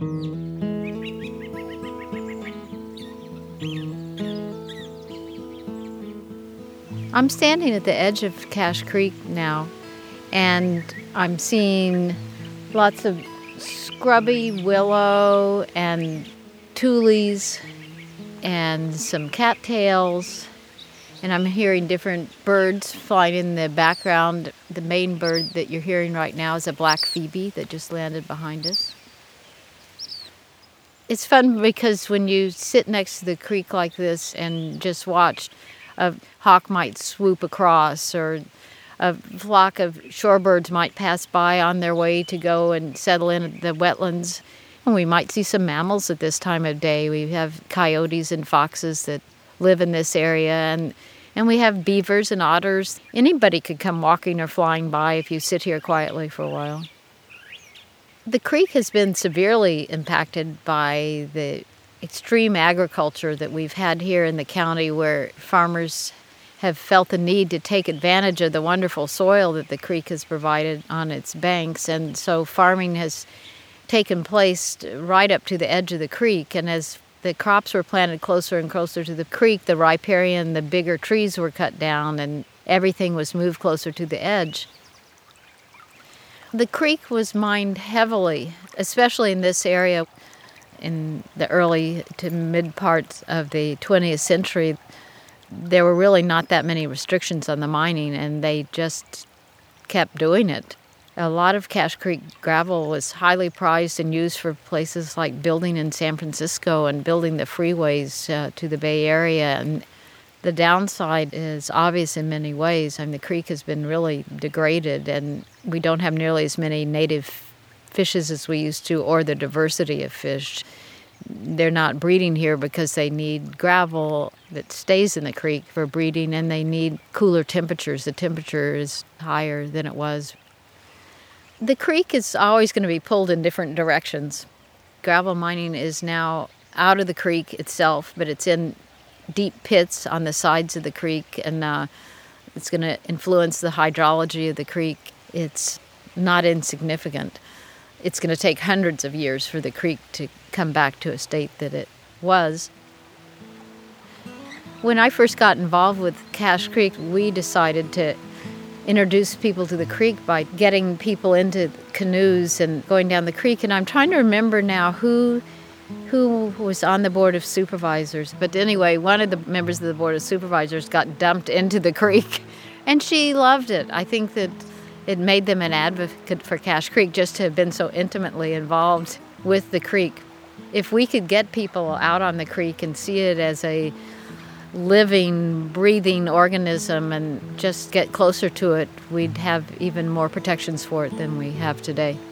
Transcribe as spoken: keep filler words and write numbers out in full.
I'm standing at the edge of Cache Creek now, and I'm seeing lots of scrubby willow and tules and some cattails, and I'm hearing different birds flying in the background. The main bird that you're hearing right now is a black phoebe that just landed behind us. It's fun because when you sit next to the creek like this and just watch, a hawk might swoop across, or a flock of shorebirds might pass by on their way to go and settle in the wetlands. And we might see some mammals at this time of day. We have coyotes and foxes that live in this area, and, and we have beavers and otters. Anybody could come walking or flying by if you sit here quietly for a while. The creek has been severely impacted by the extreme agriculture that we've had here in the county, where farmers have felt the need to take advantage of the wonderful soil that the creek has provided on its banks. And so farming has taken place right up to the edge of the creek. And as the crops were planted closer and closer to the creek, the riparian, the bigger trees were cut down, and everything was moved closer to the edge. The creek was mined heavily, especially in this area. In the early to mid parts of the twentieth century, there were really not that many restrictions on the mining, and they just kept doing it. A lot of Cache Creek gravel was highly prized and used for places like building in San Francisco and building the freeways uh, to the Bay Area. And the downside is obvious in many ways. I mean, the creek has been really degraded, and we don't have nearly as many native fishes as we used to, or the diversity of fish. They're not breeding here because they need gravel that stays in the creek for breeding, and they need cooler temperatures. The temperature is higher than it was. The creek is always going to be pulled in different directions. Gravel mining is now out of the creek itself, but it's in deep pits on the sides of the creek, and uh, it's going to influence the hydrology of the creek. It's not insignificant. It's going to take hundreds of years for the creek to come back to a state that it was. When I first got involved with Cache Creek, we decided to introduce people to the creek by getting people into canoes and going down the creek. And I'm trying to remember now who who was on the Board of Supervisors. But anyway, one of the members of the Board of Supervisors got dumped into the creek, and she loved it. I think that it made them an advocate for Cache Creek just to have been so intimately involved with the creek. If we could get people out on the creek and see it as a living, breathing organism and just get closer to it, we'd have even more protections for it than we have today.